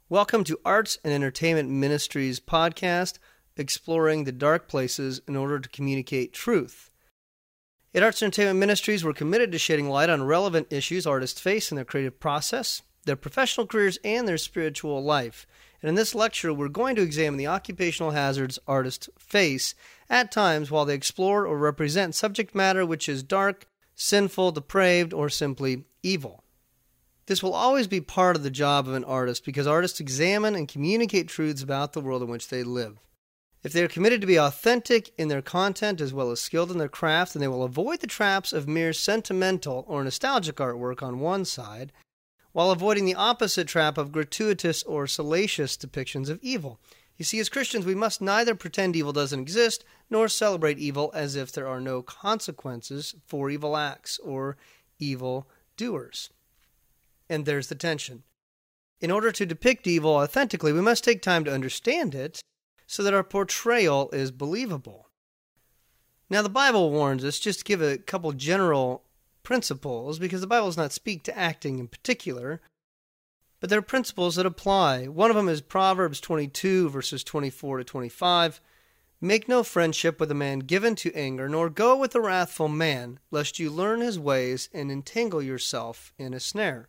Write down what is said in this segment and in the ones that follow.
Welcome to Arts and Entertainment Ministries podcast, exploring the dark places in order to communicate truth. At Arts and Entertainment Ministries, we're committed to shedding light on relevant issues artists face in their creative process, their professional careers, and their spiritual life. And in this lecture, we're going to examine the occupational hazards artists face at times while they explore or represent subject matter which is dark, sinful, depraved, or simply evil. This will always be part of the job of an artist because artists examine and communicate truths about the world in which they live. If they are committed to be authentic in their content as well as skilled in their craft, then they will avoid the traps of mere sentimental or nostalgic artwork on one side, while avoiding the opposite trap of gratuitous or salacious depictions of evil. You see, as Christians, we must neither pretend evil doesn't exist nor celebrate evil as if there are no consequences for evil acts or evil doers. And there's the tension. In order to depict evil authentically, we must take time to understand it so that our portrayal is believable. Now, the Bible warns us, just to give a couple general principles, because the Bible does not speak to acting in particular, but there are principles that apply. One of them is Proverbs 22, verses 24 to 25. Make no friendship with a man given to anger, nor go with a wrathful man, lest you learn his ways and entangle yourself in a snare.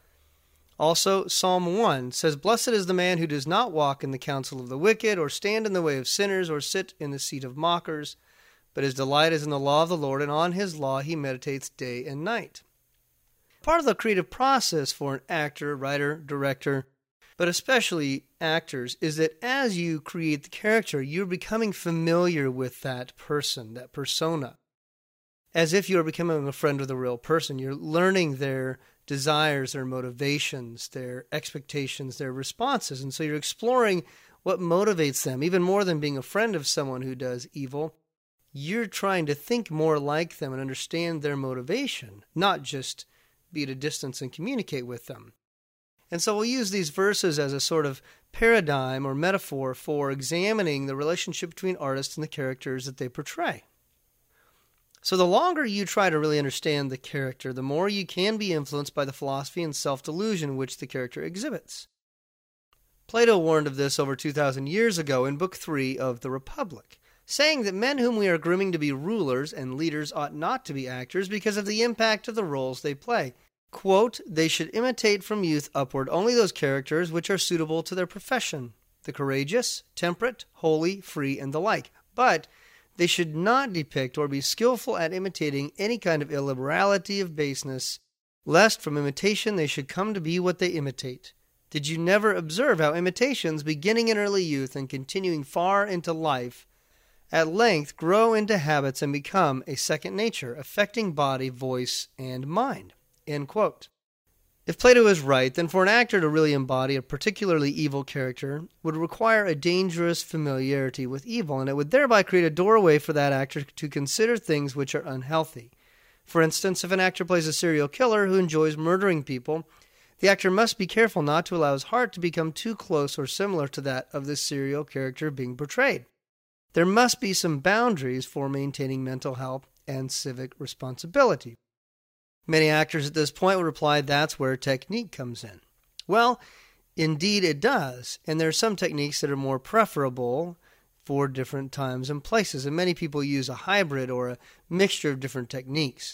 Also, Psalm 1 says, Blessed is the man who does not walk in the counsel of the wicked, or stand in the way of sinners, or sit in the seat of mockers, but his delight is in the law of the Lord, and on his law he meditates day and night. Part of the creative process for an actor, writer, director, but especially actors, is that as you create the character, you're becoming familiar with that person, that persona. As if you're becoming a friend with a real person. You're learning their desires, their motivations, their expectations, their responses. And so you're exploring what motivates them. Even more than being a friend of someone who does evil, you're trying to think more like them and understand their motivation, not just be at a distance and communicate with them. And so we'll use these verses as a sort of paradigm or metaphor for examining the relationship between artists and the characters that they portray. So the longer you try to really understand the character, the more you can be influenced by the philosophy and self-delusion which the character exhibits. Plato warned of this over 2,000 years ago in Book 3 of The Republic, saying that men whom we are grooming to be rulers and leaders ought not to be actors because of the impact of the roles they play. Quote, they should imitate from youth upward only those characters which are suitable to their profession, the courageous, temperate, holy, free, and the like. But they should not depict or be skillful at imitating any kind of illiberality of baseness, lest from imitation they should come to be what they imitate. Did you never observe how imitations, beginning in early youth and continuing far into life, at length grow into habits and become a second nature, affecting body, voice, and mind? End quote. If Plato is right, then for an actor to really embody a particularly evil character would require a dangerous familiarity with evil, and it would thereby create a doorway for that actor to consider things which are unhealthy. For instance, if an actor plays a serial killer who enjoys murdering people, the actor must be careful not to allow his heart to become too close or similar to that of the serial character being portrayed. There must be some boundaries for maintaining mental health and civic responsibility. Many actors at this point would reply that's where technique comes in. Well, indeed it does, and there are some techniques that are more preferable for different times and places, and many people use a hybrid or a mixture of different techniques.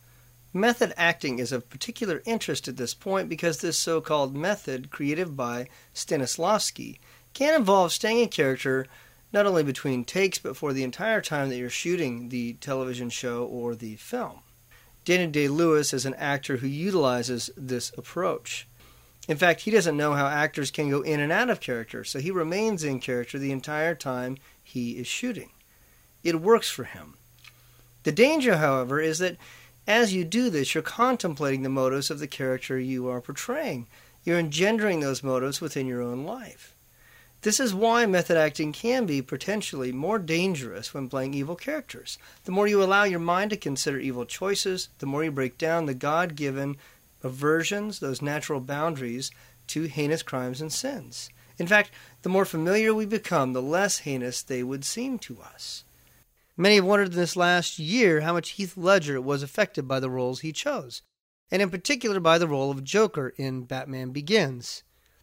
Method acting is of particular interest at this point because this so-called method, created by Stanislavski, can involve staying in character not only between takes but for the entire time that you're shooting the television show or the film. Daniel Day-Lewis is an actor who utilizes this approach. In fact, he doesn't know how actors can go in and out of character, so he remains in character the entire time he is shooting. It works for him. The danger, however, is that as you do this, you're contemplating the motives of the character you are portraying. You're engendering those motives within your own life. This is why method acting can be potentially more dangerous when playing evil characters. The more you allow your mind to consider evil choices, the more you break down the God-given aversions, those natural boundaries to heinous crimes and sins. In fact, the more familiar we become, the less heinous they would seem to us. Many have wondered in this last year how much Heath Ledger was affected by the roles he chose, and in particular by the role of Joker in Batman Begins.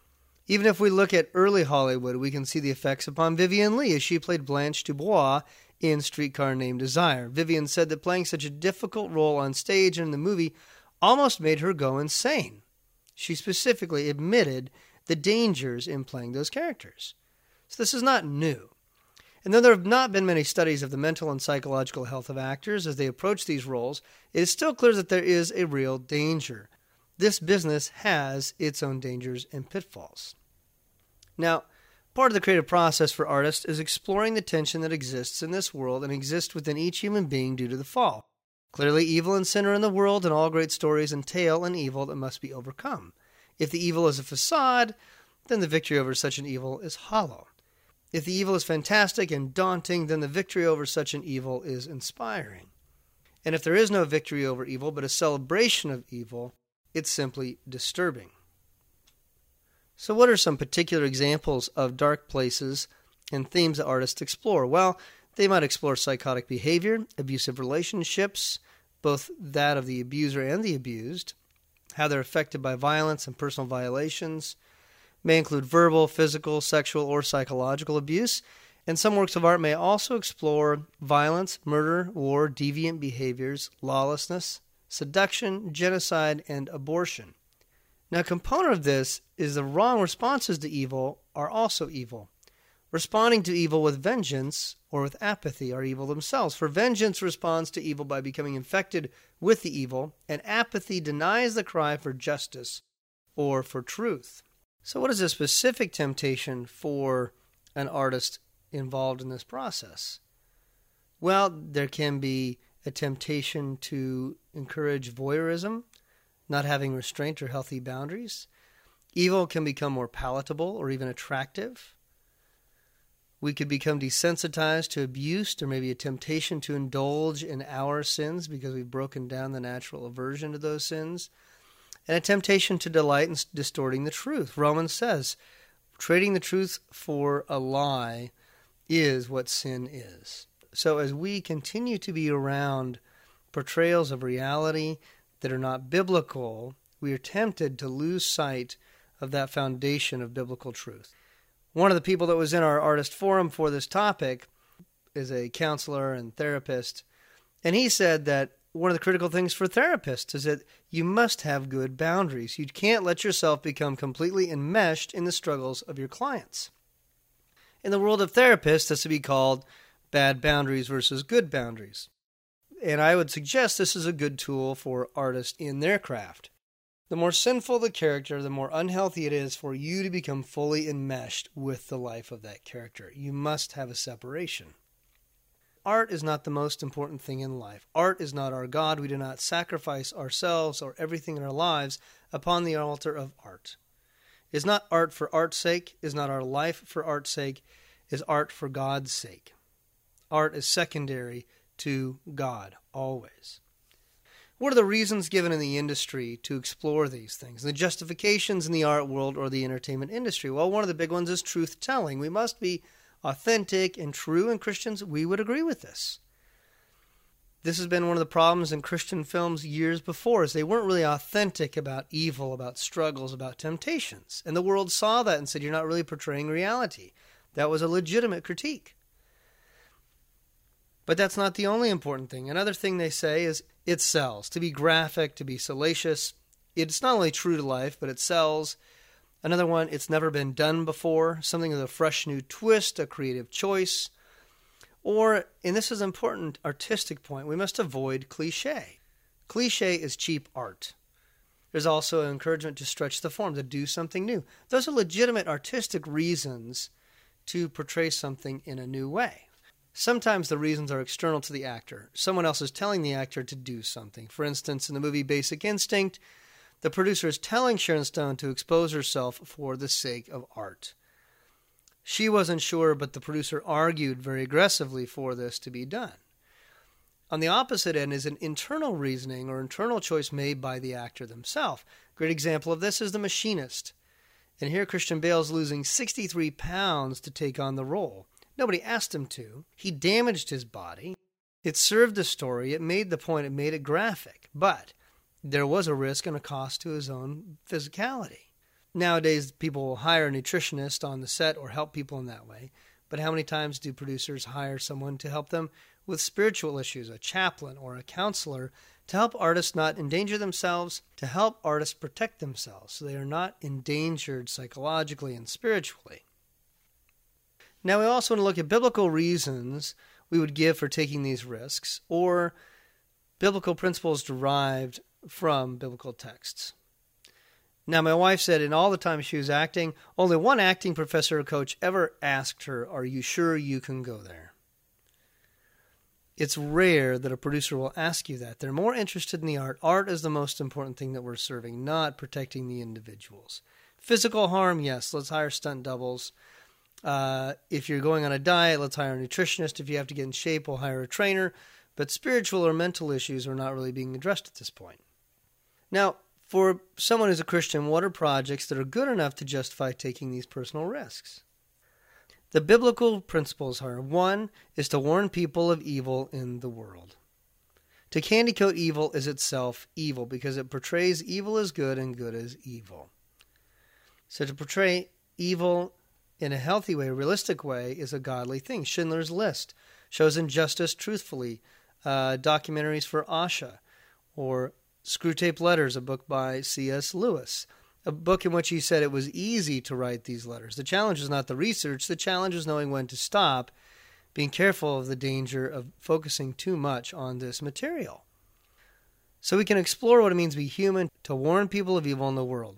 Even if we look at early Hollywood, we can see the effects upon Vivien Leigh as she played Blanche Dubois in Streetcar Named Desire. Vivien said that playing such a difficult role on stage and in the movie almost made her go insane. She specifically admitted the dangers in playing those characters. So this is not new. And though there have not been many studies of the mental and psychological health of actors as they approach these roles, it is still clear that there is a real danger. This business has its own dangers and pitfalls. Now, part of the creative process for artists is exploring the tension that exists in this world and exists within each human being due to the fall. Clearly, evil and sin are in the world, and all great stories entail an evil that must be overcome. If the evil is a facade, then the victory over such an evil is hollow. If the evil is fantastic and daunting, then the victory over such an evil is inspiring. And if there is no victory over evil, but a celebration of evil, it's simply disturbing. So what are some particular examples of dark places and themes that artists explore? Well, they might explore psychotic behavior, abusive relationships, both that of the abuser and the abused, how they're affected by violence and personal violations, may include verbal, physical, sexual, or psychological abuse, and some works of art may also explore violence, murder, war, deviant behaviors, lawlessness, seduction, genocide, and abortion. Now, a component of this is the wrong responses to evil are also evil. Responding to evil with vengeance or with apathy are evil themselves, for vengeance responds to evil by becoming infected with the evil, and apathy denies the cry for justice or for truth. So what is a specific temptation for an artist involved in this process? Well, there can be a temptation to encourage voyeurism, not having restraint or healthy boundaries. Evil can become more palatable or even attractive. We could become desensitized to abuse, or maybe a temptation to indulge in our sins because we've broken down the natural aversion to those sins. And a temptation to delight in distorting the truth. Romans says, trading the truth for a lie is what sin is. So as we continue to be around portrayals of reality that are not biblical, we are tempted to lose sight of that foundation of biblical truth. One of the people that was in our artist forum for this topic is a counselor and therapist, and he said that one of the critical things for therapists is that you must have good boundaries. You can't let yourself become completely enmeshed in the struggles of your clients. In the world of therapists, this would be called bad boundaries versus good boundaries. And I would suggest this is a good tool for artists in their craft. The more sinful the character, the more unhealthy it is for you to become fully enmeshed with the life of that character. You must have a separation. Art is not the most important thing in life. Art is not our God. We do not sacrifice ourselves or everything in our lives upon the altar of art. It is not art for art's sake. It is not our life for art's sake. It is art for God's sake. Art is secondary to God, always. What are the reasons given in the industry to explore these things? The justifications in the art world or the entertainment industry? Well, one of the big ones is truth-telling. We must be authentic and true, and Christians, we would agree with this. This has been one of the problems in Christian films years before, is they weren't really authentic about evil, about struggles, about temptations. And the world saw that and said, you're not really portraying reality. That was a legitimate critique. But that's not the only important thing. Another thing they say is it sells. To be graphic, to be salacious, it's not only true to life, but it sells. Another one, it's never been done before, something with a fresh new twist, a creative choice. Or, and this is an important artistic point, we must avoid cliche. Cliche is cheap art. There's also an encouragement to stretch the form, to do something new. Those are legitimate artistic reasons to portray something in a new way. Sometimes the reasons are external to the actor. Someone else is telling the actor to do something. For instance, in the movie Basic Instinct, the producer is telling Sharon Stone to expose herself for the sake of art. She wasn't sure, but the producer argued very aggressively for this to be done. On the opposite end is an internal reasoning or internal choice made by the actor themselves. A great example of this is The Machinist. And here Christian Bale is losing 63 pounds to take on the role. Nobody asked him to. He damaged his body. It served the story. It made the point. It made it graphic. But there was a risk and a cost to his own physicality. Nowadays, people will hire a nutritionist on the set or help people in that way. But how many times do producers hire someone to help them with spiritual issues, a chaplain or a counselor, to help artists not endanger themselves, to help artists protect themselves so they are not endangered psychologically and spiritually? Now, we also want to look at biblical reasons we would give for taking these risks, or biblical principles derived from biblical texts. Now, my wife said in all the time she was acting, only one acting professor or coach ever asked her, "Are you sure you can go there?" It's rare that a producer will ask you that. They're more interested in the art. Art is the most important thing that we're serving, not protecting the individuals. Physical harm, yes, let's hire stunt doubles. If you're going on a diet, let's hire a nutritionist. If you have to get in shape, we'll hire a trainer. But spiritual or mental issues are not really being addressed at this point. Now, for someone who's a Christian, what are projects that are good enough to justify taking these personal risks? The biblical principles are: one is to warn people of evil in the world. To candy coat evil is itself evil because it portrays evil as good and good as evil. So to portray evil in a healthy way, a realistic way, is a godly thing. Schindler's List shows injustice truthfully. Documentaries for Asha, or Screwtape Letters, a book by C.S. Lewis, a book in which he said it was easy to write these letters. The challenge was not the research. The challenge was knowing when to stop, being careful of the danger of focusing too much on this material. So we can explore what it means to be human, to warn people of evil in the world.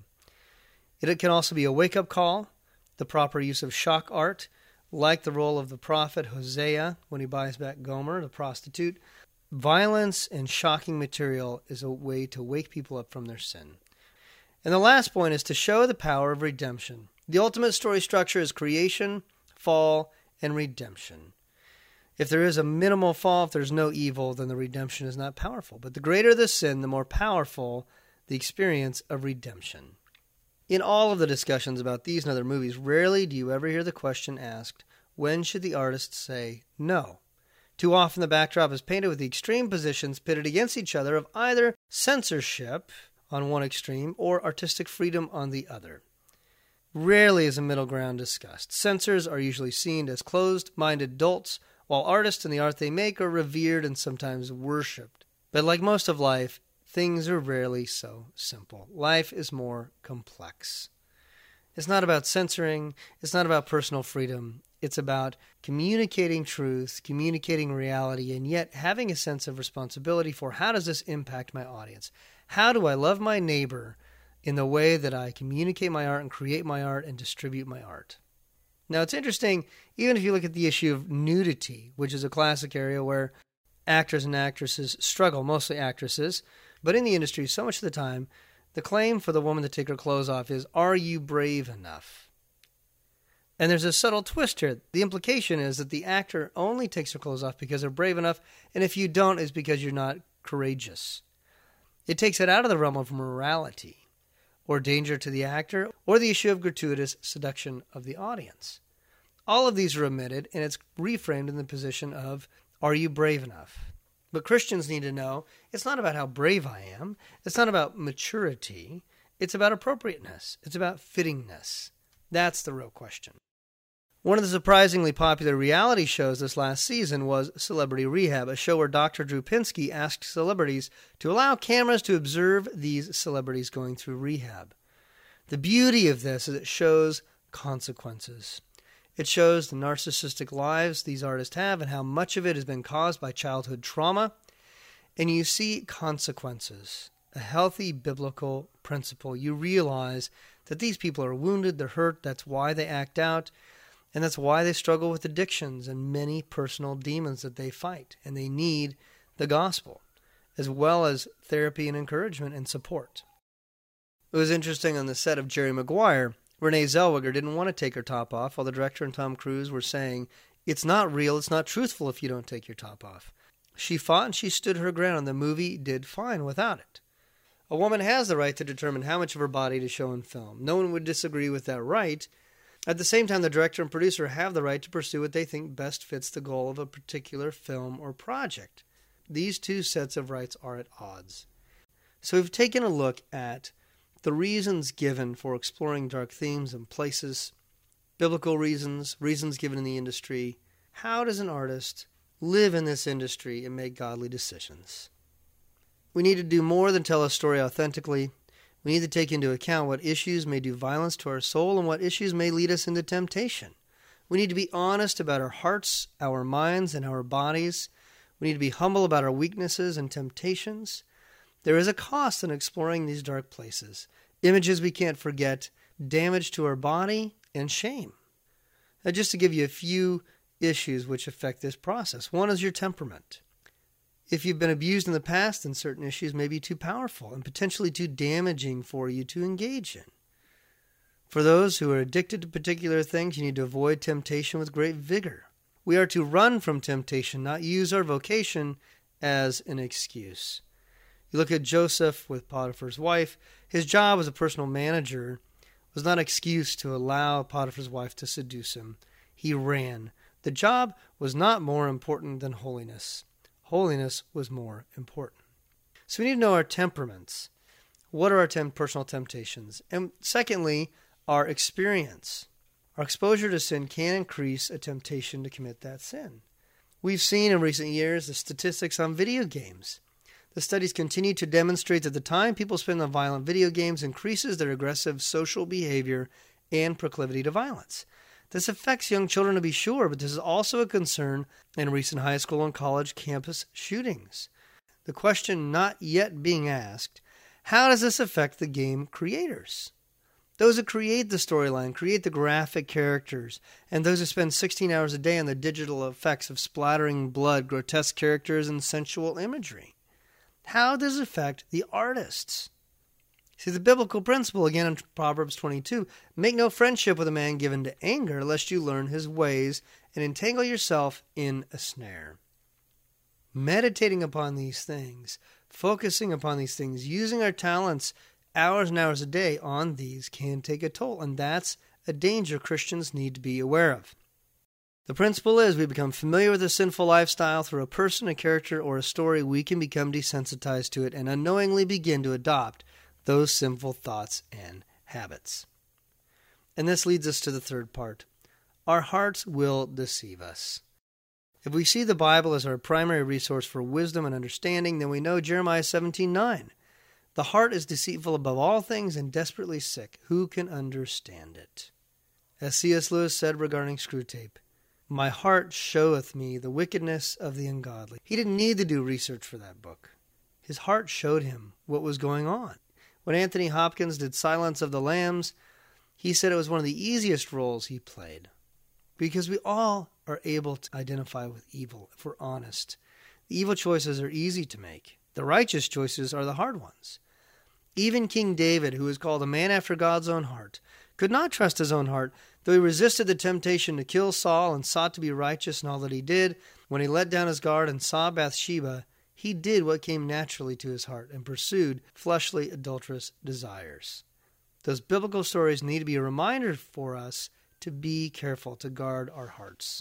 It can also be a wake-up call, the proper use of shock art, like the role of the prophet Hosea when he buys back Gomer, the prostitute. Violence and shocking material is a way to wake people up from their sin. And the last point is to show the power of redemption. The ultimate story structure is creation, fall, and redemption. If there is a minimal fall, if there's no evil, then the redemption is not powerful. But the greater the sin, the more powerful the experience of redemption. In all of the discussions about these and other movies, rarely do you ever hear the question asked, when should the artist say no? Too often the backdrop is painted with the extreme positions pitted against each other of either censorship on one extreme or artistic freedom on the other. Rarely is a middle ground discussed. Censors are usually seen as closed-minded dolts, while artists and the art they make are revered and sometimes worshipped. But like most of life, things are rarely so simple. Life is more complex. It's not about censoring. It's not about personal freedom. It's about communicating truth, communicating reality, and yet having a sense of responsibility for how does this impact my audience? How do I love my neighbor in the way that I communicate my art and create my art and distribute my art? Now, it's interesting, even if you look at the issue of nudity, which is a classic area where actors and actresses struggle, mostly actresses, but in the industry, so much of the time, the claim for the woman to take her clothes off is, are you brave enough? And there's a subtle twist here. The implication is that the actor only takes her clothes off because they're brave enough, and if you don't, it's because you're not courageous. It takes it out of the realm of morality or danger to the actor or the issue of gratuitous seduction of the audience. All of these are omitted, and it's reframed in the position of, are you brave enough? But Christians need to know it's not about how brave I am. It's not about maturity. It's about appropriateness. It's about fittingness. That's the real question. One of the surprisingly popular reality shows this last season was Celebrity Rehab, a show where Dr. Drew Pinsky asked celebrities to allow cameras to observe these celebrities going through rehab. The beauty of this is it shows consequences. It shows the narcissistic lives these artists have and how much of it has been caused by childhood trauma. And you see consequences, a healthy biblical principle. You realize that these people are wounded, they're hurt, that's why they act out. And that's why they struggle with addictions and many personal demons that they fight. And they need the gospel, as well as therapy and encouragement and support. It was interesting on the set of Jerry Maguire, Renee Zellweger didn't want to take her top off, while the director and Tom Cruise were saying, it's not real, it's not truthful if you don't take your top off. She fought and she stood her ground, and the movie did fine without it. A woman has the right to determine how much of her body to show in film. No one would disagree with that right. At the same time, the director and producer have the right to pursue what they think best fits the goal of a particular film or project. These two sets of rights are at odds. So we've taken a look at the reasons given for exploring dark themes and places, biblical reasons, reasons given in the industry. How does an artist live in this industry and make godly decisions? We need to do more than tell a story authentically. We need to take into account what issues may do violence to our soul and what issues may lead us into temptation. We need to be honest about our hearts, our minds, and our bodies. We need to be humble about our weaknesses and temptations. There is a cost in exploring these dark places. Images we can't forget, damage to our body, and shame. Now, just to give you a few issues which affect this process. One is your temperament. If you've been abused in the past, then certain issues may be too powerful and potentially too damaging for you to engage in. For those who are addicted to particular things, you need to avoid temptation with great vigor. We are to run from temptation, not use our vocation as an excuse. You look at Joseph with Potiphar's wife. His job as a personal manager was not an excuse to allow Potiphar's wife to seduce him. He ran. The job was not more important than holiness. Holiness was more important. So we need to know our temperaments. What are our personal temptations? And secondly, our experience. Our exposure to sin can increase a temptation to commit that sin. We've seen in recent years the statistics on video games. The studies continue to demonstrate that the time people spend on violent video games increases their aggressive social behavior and proclivity to violence. This affects young children to be sure, but this is also a concern in recent high school and college campus shootings. The question not yet being asked, how does this affect the game creators? Those who create the storyline, create the graphic characters, and those who spend 16 hours a day on the digital effects of splattering blood, grotesque characters, and sensual imagery. How does it affect the artists? See, the biblical principle, again in Proverbs 22, make no friendship with a man given to anger, lest you learn his ways and entangle yourself in a snare. Meditating upon these things, focusing upon these things, using our talents hours and hours a day on these can take a toll, and that's a danger Christians need to be aware of. The principle is we become familiar with a sinful lifestyle through a person, a character, or a story. We can become desensitized to it and unknowingly begin to adopt those sinful thoughts and habits. And this leads us to the third part. Our hearts will deceive us. If we see the Bible as our primary resource for wisdom and understanding, then we know Jeremiah 17:9. The heart is deceitful above all things and desperately sick. Who can understand it? As C.S. Lewis said regarding Screwtape, my heart showeth me the wickedness of the ungodly. He didn't need to do research for that book. His heart showed him what was going on. When Anthony Hopkins did Silence of the Lambs, he said it was one of the easiest roles he played. Because we all are able to identify with evil if we're honest. The evil choices are easy to make. The righteous choices are the hard ones. Even King David, who is called a man after God's own heart, could not trust his own heart, though he resisted the temptation to kill Saul and sought to be righteous in all that he did. When he let down his guard and saw Bathsheba, he did what came naturally to his heart and pursued fleshly, adulterous desires. Those biblical stories need to be a reminder for us to be careful, to guard our hearts.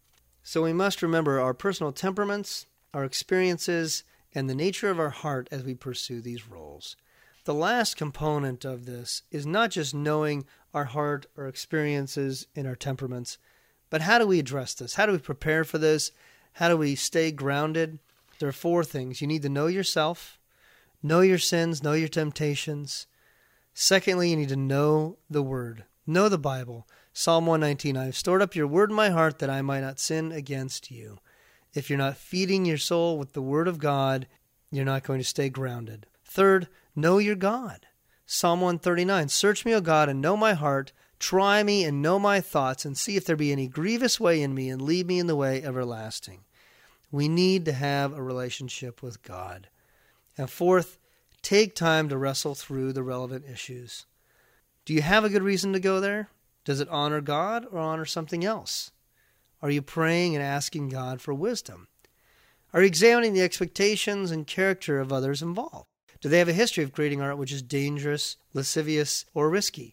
So we must remember our personal temperaments, our experiences, and the nature of our heart as we pursue these roles. The last component of this is not just knowing our heart, our experiences, and our temperaments, but how do we address this? How do we prepare for this? How do we stay grounded? There are four things. You need to know yourself, know your sins, know your temptations. Secondly, you need to know the Word, know the Bible. Psalm 119, I have stored up your word in my heart that I might not sin against you. If you're not feeding your soul with the Word of God, you're not going to stay grounded. Third, know your God. Psalm 139, search me, O God, and know my heart. Try me and know my thoughts, and see if there be any grievous way in me, and lead me in the way everlasting. We need to have a relationship with God. And fourth, take time to wrestle through the relevant issues. Do you have a good reason to go there? Does it honor God or honor something else? Are you praying and asking God for wisdom? Are you examining the expectations and character of others involved? Do they have a history of creating art which is dangerous, lascivious, or risky?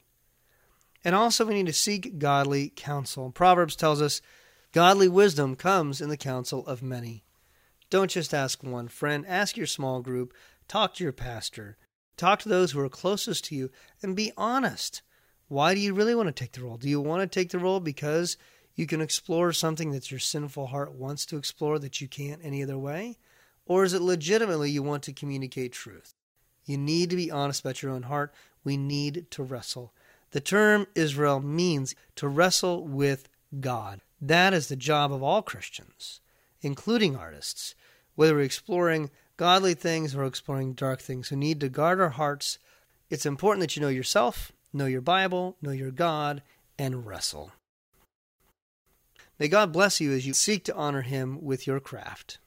And also we need to seek godly counsel. Proverbs tells us, godly wisdom comes in the counsel of many. Don't just ask one friend. Ask your small group. Talk to your pastor. Talk to those who are closest to you and be honest. Why do you really want to take the role? Do you want to take the role because you can explore something that your sinful heart wants to explore that you can't any other way? Or is it legitimately you want to communicate truth? You need to be honest about your own heart. We need to wrestle. The term Israel means to wrestle with God. That is the job of all Christians, including artists, whether we're exploring godly things or exploring dark things. We need to guard our hearts. It's important that you know yourself, know your Bible, know your God, and wrestle. May God bless you as you seek to honor Him with your craft.